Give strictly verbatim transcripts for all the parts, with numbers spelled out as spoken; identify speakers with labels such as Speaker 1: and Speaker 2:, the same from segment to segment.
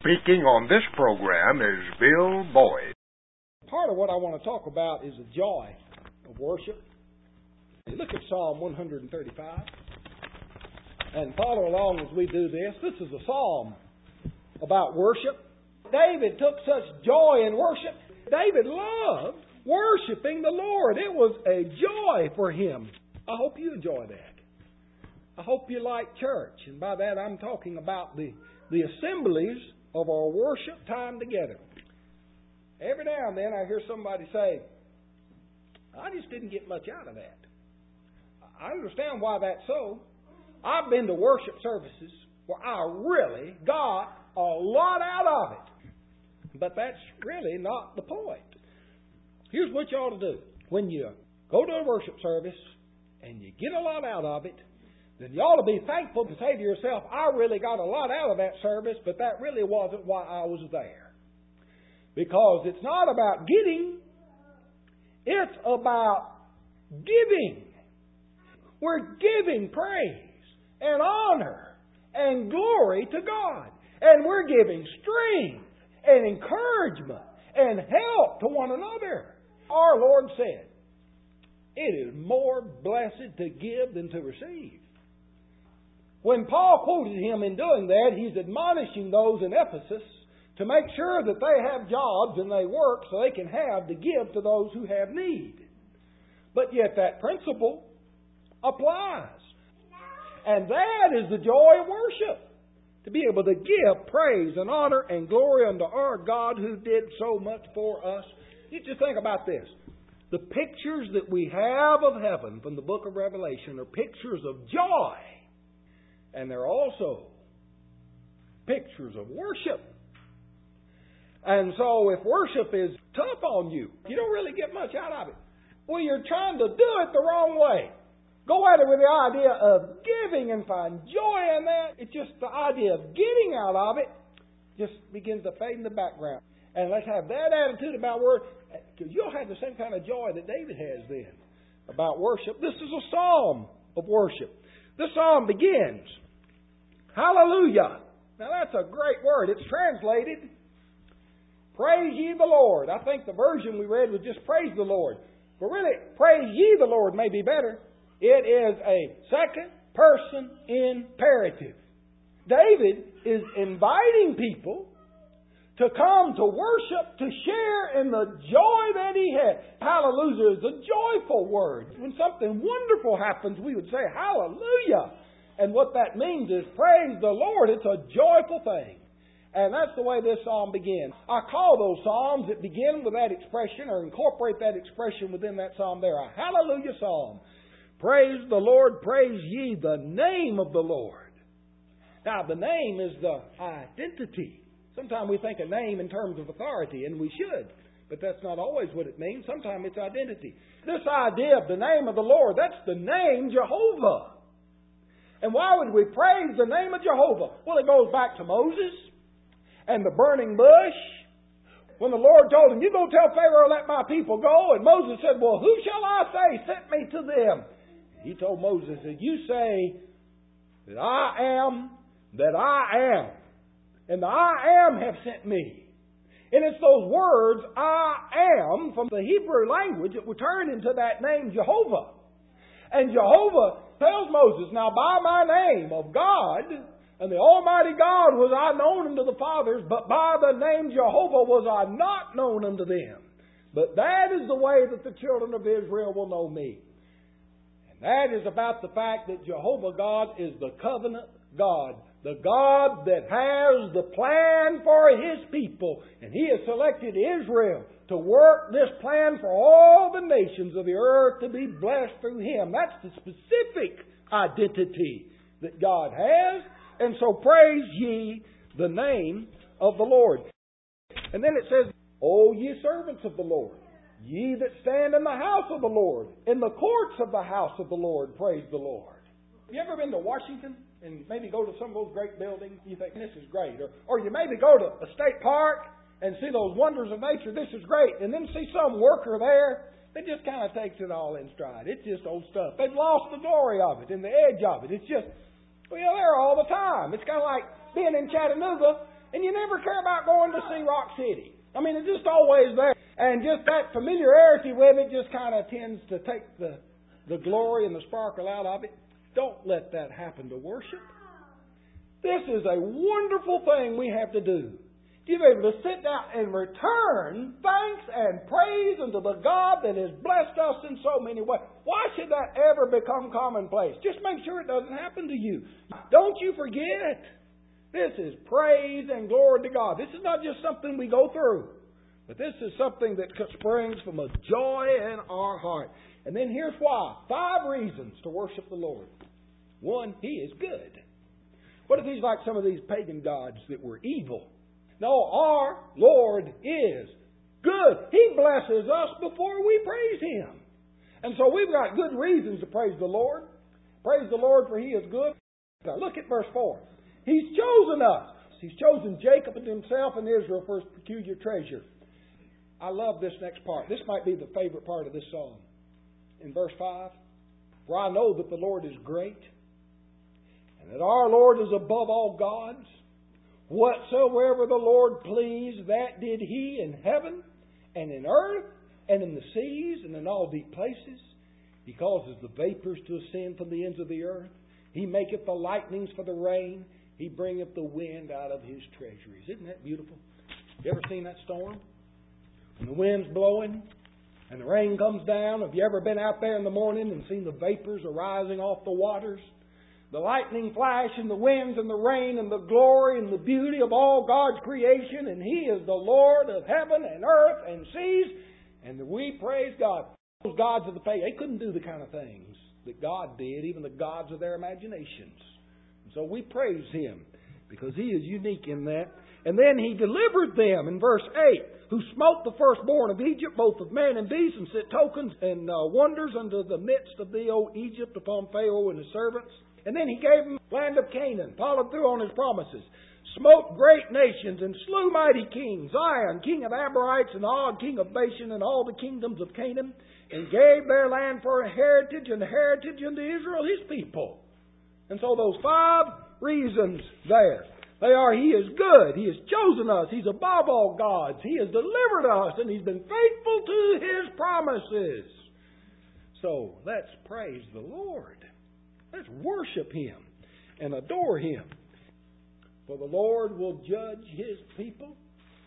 Speaker 1: Speaking on this program is Bill Boyd.
Speaker 2: Part of what I want to talk about is the joy of worship. Look at Psalm one thirty-five and follow along as we do this. This is a psalm about worship. David took such joy in worship. David loved worshiping the Lord. It was a joy for him. I hope you enjoy that. I hope you like church. And by that I'm talking about the, the assemblies of our worship time together. Every now and then I hear somebody say, I just didn't get much out of that. I understand why that's so. I've been to worship services where I really got a lot out of it. But that's really not the point. Here's what you ought to do. When you go to a worship service and you get a lot out of it, then you ought to be thankful to say to yourself, I really got a lot out of that service, but that really wasn't why I was there. Because it's not about getting, it's about giving. We're giving praise and honor and glory to God. And we're giving strength and encouragement and help to one another. Our Lord said, it is more blessed to give than to receive. When Paul quoted him in doing that, he's admonishing those in Ephesus to make sure that they have jobs and they work so they can have to give to those who have need. But yet that principle applies. And that is the joy of worship. To be able to give praise and honor and glory unto our God who did so much for us. You just think about this. The pictures that we have of heaven from the book of Revelation are pictures of joy. And they're also pictures of worship. And so if worship is tough on you, you don't really get much out of it. Well, you're trying to do it the wrong way. Go at it with the idea of giving and find joy in that. It's just the idea of getting out of it just begins to fade in the background. And let's have that attitude about worship, because you'll have the same kind of joy that David has then about worship. This is a psalm of worship. This psalm begins, hallelujah. Now that's a great word. It's translated, praise ye the Lord. I think the version we read was just praise the Lord. But really, praise ye the Lord may be better. It is a second person imperative. David is inviting people to come to worship, to share in the joy that he had. Hallelujah is a joyful word. When something wonderful happens, we would say hallelujah. And what that means is praise the Lord. It's a joyful thing. And that's the way this psalm begins. I call those psalms that begin with that expression or incorporate that expression within that psalm there a hallelujah psalm. Praise the Lord, praise ye the name of the Lord. Now, the name is the identity. Sometimes we think a name in terms of authority, and we should. But that's not always what it means. Sometimes it's identity. This idea of the name of the Lord, that's the name Jehovah. And why would we praise the name of Jehovah? Well, it goes back to Moses and the burning bush. When the Lord told him, you go tell Pharaoh, let my people go. And Moses said, well, who shall I say sent me to them? He told Moses, that you say that I am, that I am. And the I am have sent me. And it's those words, I am, from the Hebrew language that were turned into that name Jehovah. And Jehovah tells Moses, now by my name of God, and the Almighty God was I known unto the fathers, but by the name Jehovah was I not known unto them. But that is the way that the children of Israel will know me. And that is about the fact that Jehovah God is the covenant God. The God that has the plan for His people. And He has selected Israel to work this plan for all the nations of the earth to be blessed through Him. That's the specific identity that God has. And so praise ye the name of the Lord. And then it says, O ye servants of the Lord, ye that stand in the house of the Lord, in the courts of the house of the Lord, praise the Lord. Have you ever been to Washington and maybe go to some of those great buildings? You think, this is great. Or, or you maybe go to a state park and see those wonders of nature. This is great. And then see some worker there that just kind of takes it all in stride. It's just old stuff. They've lost the glory of it and the edge of it. It's just, well, there all the time. It's kind of like being in Chattanooga And you never care about going to see Rock City. I mean, it's just always there. And just that familiarity with it just kind of tends to take the, the glory and the sparkle out of it. Don't let that happen to worship. This is a wonderful thing we have to do. To be able to sit down and return thanks and praise unto the God that has blessed us in so many ways. Why should that ever become commonplace? Just make sure it doesn't happen to you. Don't you forget. This is praise and glory to God. This is not just something we go through, but this is something that springs from a joy in our heart. And then here's why. Five reasons to worship the Lord. One, He is good. What if He's like some of these pagan gods that were evil? No, our Lord is good. He blesses us before we praise Him. And so we've got good reasons to praise the Lord. Praise the Lord for He is good. Now look at verse four. He's chosen us. He's chosen Jacob and himself and Israel for His peculiar treasure. I love this next part. This might be the favorite part of this psalm. In verse five, for I know that the Lord is great, and that our Lord is above all gods. Whatsoever the Lord pleased, that did He in heaven and in earth and in the seas and in all deep places. He causes the vapors to ascend from the ends of the earth. He maketh the lightnings for the rain. He bringeth the wind out of His treasuries. Isn't that beautiful? You ever seen that storm? When the wind's blowing and the rain comes down. Have you ever been out there in the morning and seen the vapors arising off the waters? The lightning flash and the winds and the rain and the glory and the beauty of all God's creation. And He is the Lord of heaven and earth and seas. And we praise God. Those gods of the faith, they couldn't do the kind of things that God did, even the gods of their imaginations. And so we praise Him because He is unique in that. And then He delivered them in verse eight, who smote the firstborn of Egypt, both of man and beast, and set tokens and uh, wonders unto the midst of thee, O Egypt, upon Pharaoh and his servants. And then He gave them the land of Canaan, followed through on His promises, smote great nations, and slew mighty kings, Zion, king of Amorites, and Og, king of Bashan, and all the kingdoms of Canaan, and gave their land for a heritage, and heritage unto Israel, His people. And so those five reasons there, they are, He is good, He has chosen us, He's above all gods, He has delivered us, and He's been faithful to His promises. So let's praise the Lord. Let's worship Him and adore Him. For the Lord will judge His people.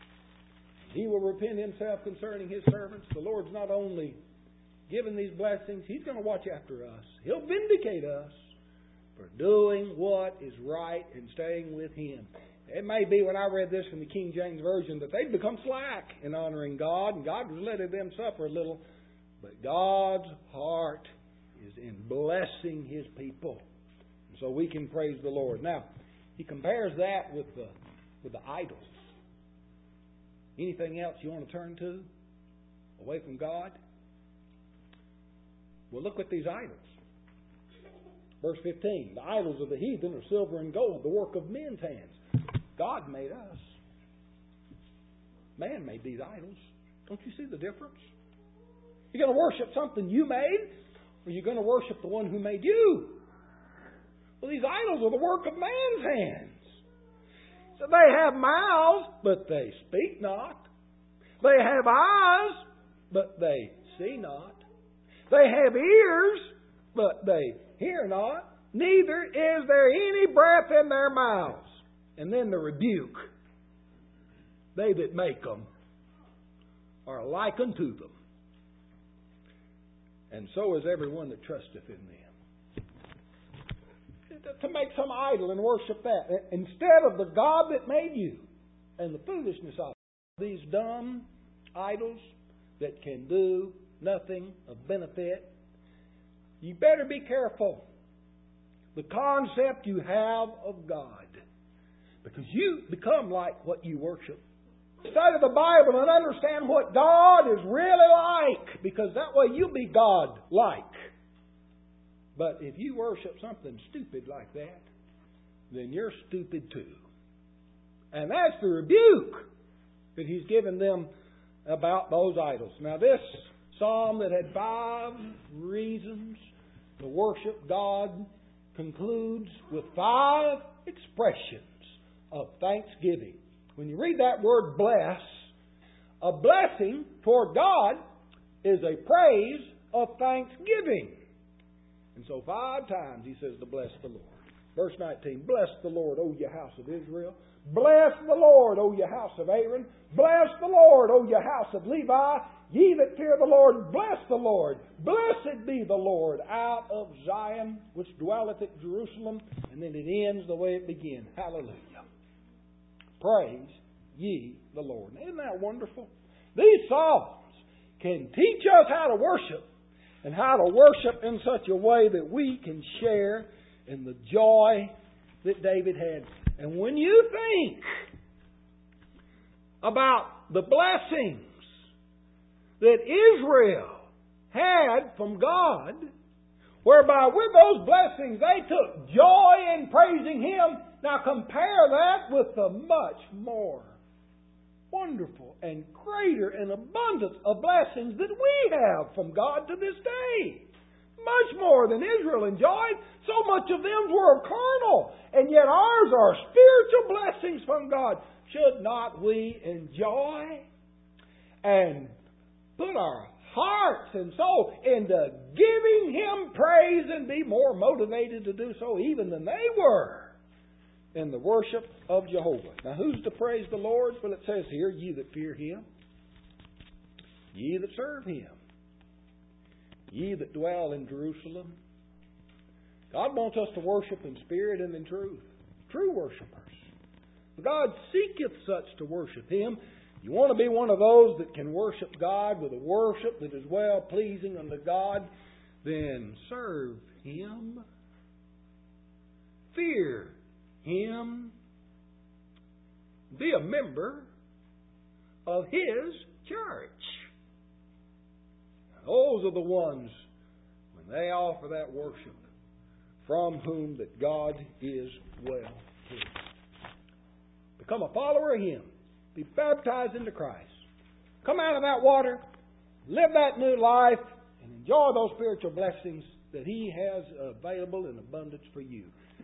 Speaker 2: He will repent Himself concerning His servants. The Lord's not only given these blessings, He's going to watch after us. He'll vindicate us for doing what is right and staying with Him. It may be when I read this from the King James Version that they'd become slack in honoring God, and God was letting them suffer a little. But God's heart is in blessing His people. And so we can praise the Lord. Now, He compares that with the, with the idols. Anything else you want to turn to away from God? Well, look at these idols. Verse fifteen, the idols of the heathen are silver and gold, the work of men's hands. God made us. Man made these idols. Don't you see the difference? You're going to worship something you made, or you're going to worship the one who made you? Well, these idols are the work of man's hands. So they have mouths, but they speak not. They have eyes, but they see not. They have ears, but they hear not. Neither is there any breath in their mouths. And then the rebuke. They that make them are like unto them. And so is everyone that trusteth in them. To make some idol and worship that instead of the God that made you, and the foolishness of it. These dumb idols that can do nothing of benefit. You better be careful the concept you have of God, because you become like what you worship. Study the Bible and understand what God is really like, because that way you'll be God-like. But if you worship something stupid like that, then you're stupid too. And that's the rebuke that He's given them about those idols. Now this psalm that had five reasons to worship God concludes with five expressions of thanksgiving. when you read that word bless, a blessing toward God is a praise of thanksgiving. And so five times he says to bless the Lord. Verse nineteen, bless the Lord, O ye house of Israel. Bless the Lord, O ye house of Aaron. Bless the Lord, O ye house of Levi. Ye that fear the Lord, bless the Lord. Blessed be the Lord out of Zion, which dwelleth at Jerusalem. And then it ends the way it began. Hallelujah. Praise ye the Lord. Isn't that wonderful? These Psalms can teach us how to worship, and how to worship in such a way that we can share in the joy that David had. And when you think about the blessings that Israel had from God, whereby with those blessings they took joy in praising Him, now compare that with the much more wonderful and greater and abundance of blessings that we have from God to this day. Much more than Israel enjoyed. So much of them were carnal. And yet ours are spiritual blessings from God. Should not we enjoy and put our hearts and soul into giving Him praise and be more motivated to do so even than they were in the worship of Jehovah? Now who's to praise the Lord? Well, it says here, ye that fear Him, ye that serve Him, ye that dwell in Jerusalem. God wants us to worship in spirit and in truth. True worshipers. God seeketh such to worship Him. You want to be one of those that can worship God with a worship that is well pleasing unto God, then serve Him. Fear Him. Be a member of His church. Those are the ones, when they offer that worship, from whom that God is well pleased. Become a follower of Him. Be baptized into Christ. Come out of that water. Live that new life. And enjoy those spiritual blessings that He has available in abundance for you.